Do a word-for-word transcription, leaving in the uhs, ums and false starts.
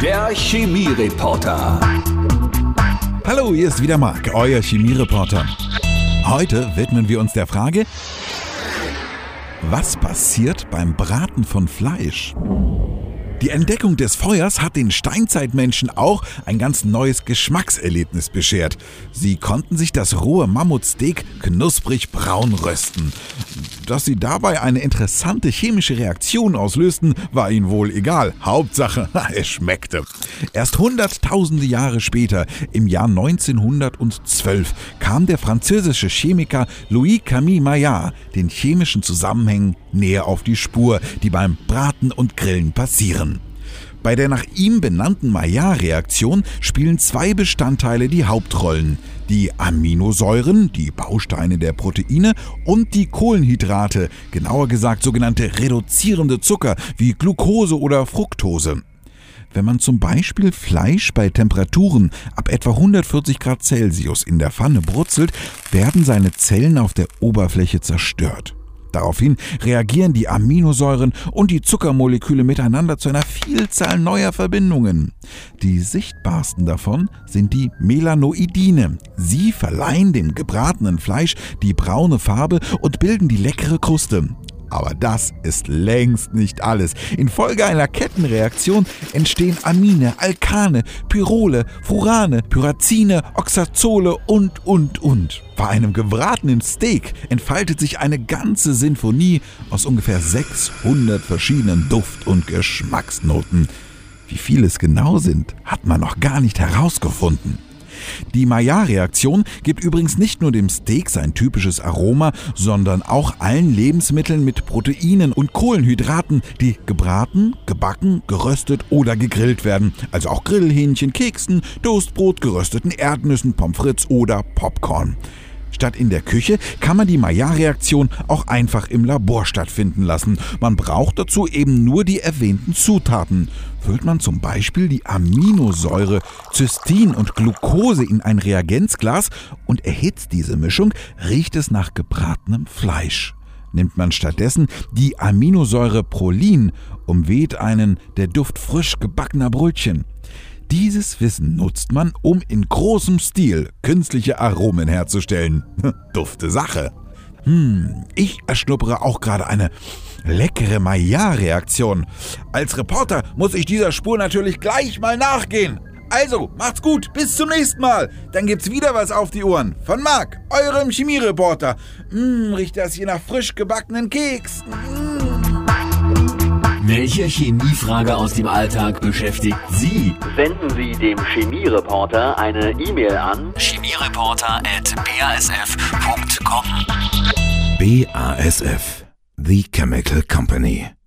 Der Chemiereporter. Hallo, hier ist wieder Marc, euer Chemiereporter. Heute widmen wir uns der Frage: Was passiert beim Braten von Fleisch? Die Entdeckung des Feuers hat den Steinzeitmenschen auch ein ganz neues Geschmackserlebnis beschert. Sie konnten sich das rohe Mammutsteak knusprig braun rösten. Dass sie dabei eine interessante chemische Reaktion auslösten, war ihnen wohl egal. Hauptsache, es schmeckte. Erst hunderttausende Jahre später, im Jahr neunzehnhundertzwölf, kam der französische Chemiker Louis-Camille Maillard den chemischen Zusammenhängen näher auf die Spur, die beim Braten und Grillen passieren. Bei der nach ihm benannten Maillard-Reaktion spielen zwei Bestandteile die Hauptrollen: die Aminosäuren, die Bausteine der Proteine, und die Kohlenhydrate, genauer gesagt sogenannte reduzierende Zucker wie Glucose oder Fructose. Wenn man zum Beispiel Fleisch bei Temperaturen ab etwa hundertvierzig Grad Celsius in der Pfanne brutzelt, werden seine Zellen auf der Oberfläche zerstört. Daraufhin reagieren die Aminosäuren und die Zuckermoleküle miteinander zu einer Vielzahl neuer Verbindungen. Die sichtbarsten davon sind die Melanoidine. Sie verleihen dem gebratenen Fleisch die braune Farbe und bilden die leckere Kruste. Aber das ist längst nicht alles. Infolge einer Kettenreaktion entstehen Amine, Alkane, Pyrrole, Furane, Pyrazine, Oxazole und, und, und. Bei einem gebratenen Steak entfaltet sich eine ganze Sinfonie aus ungefähr sechshundert verschiedenen Duft- und Geschmacksnoten. Wie viele es genau sind, hat man noch gar nicht herausgefunden. Die Maillard-Reaktion gibt übrigens nicht nur dem Steak sein typisches Aroma, sondern auch allen Lebensmitteln mit Proteinen und Kohlenhydraten, die gebraten, gebacken, geröstet oder gegrillt werden. Also auch Grillhähnchen, Keksen, Toastbrot, gerösteten Erdnüssen, Pommes frites oder Popcorn. Statt in der Küche kann man die Maillard-Reaktion auch einfach im Labor stattfinden lassen. Man braucht dazu eben nur die erwähnten Zutaten. Füllt man zum Beispiel die Aminosäure Cystin und Glucose in ein Reagenzglas und erhitzt diese Mischung, riecht es nach gebratenem Fleisch. Nimmt man stattdessen die Aminosäure Prolin, umweht einen der Duft frisch gebackener Brötchen. Dieses Wissen nutzt man, um in großem Stil künstliche Aromen herzustellen. Dufte Sache. Hm, ich erschnuppere auch gerade eine leckere Maillard-Reaktion. Als Reporter muss ich dieser Spur natürlich gleich mal nachgehen. Also, macht's gut, bis zum nächsten Mal. Dann gibt's wieder was auf die Ohren. Von Marc, eurem Chemiereporter. Hm, riecht das hier nach frisch gebackenen Keks. Hm. Welche Chemiefrage aus dem Alltag beschäftigt Sie? Senden Sie dem Chemiereporter eine E-Mail an chemiereporter at b a s f punkt com. B A S F, The Chemical Company.